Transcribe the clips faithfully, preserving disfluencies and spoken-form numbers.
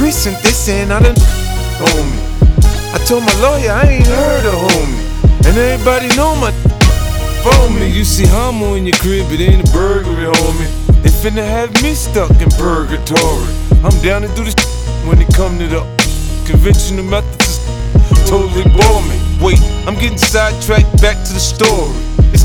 precinct, they saying I done homie. I told my lawyer I ain't heard of homie, and everybody know my phone me. You see Homo in your crib, it ain't a burglary, homie. They finna have me stuck in purgatory. I'm down to do this when it come to the conventional methods. Totally bore me. Wait, I'm getting sidetracked, back to the story. It's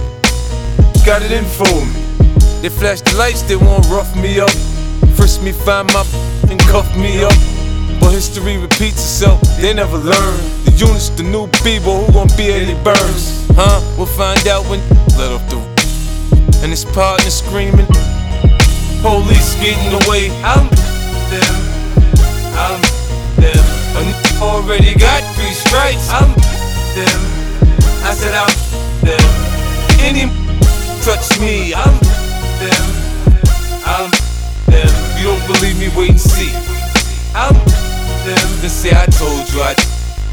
got it in for me. They flash the lights, they won't rough me up. First me find my and cuff me up. But history repeats itself, they never learn. The unit's the new people, who gon' be Eddie Burns? Huh? We'll find out when let off the and his partner screaming. Police getting away. I'm them. I'm them. I already got three strikes. I'm them. I said I'm them. Any touch me, I'm them. I'm them. You don't believe me? Wait and see. I'm them. Then say I told you I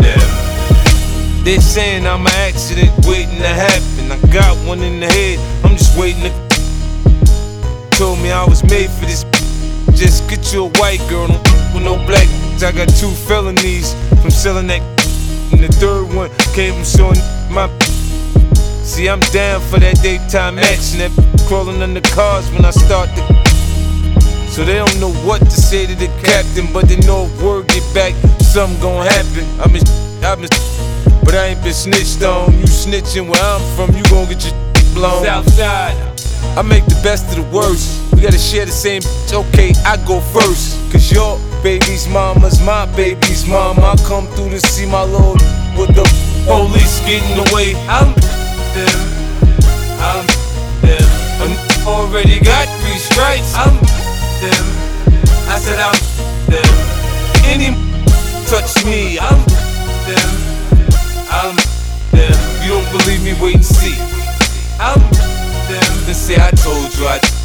them. They saying I'm an accident waiting to happen. I got one in the head, I'm just waiting to. Told me I was made for this. Just get you a white girl with no black. I got two felonies from selling that. And the third one came from showing my. See, I'm down for that daytime action. That crawling under cars when I start to. So they don't know what to say to the captain, but they know if word get back, something gon' happen. I'm in, I'm in, but I ain't been snitched on. You snitching where I'm from, you gon' get your blown. Southside. I make the best of the worst. We gotta share the same bitch. Okay, I go first. Cause your baby's mama's my baby's mama. I come through to see my little with the police getting away. I'm them. I'm them. I already got three strikes. I'm them. I said I'm them. Any touch me, I'm them. I'm them. You don't believe me? Wait and see. I'm them. Then say I told you I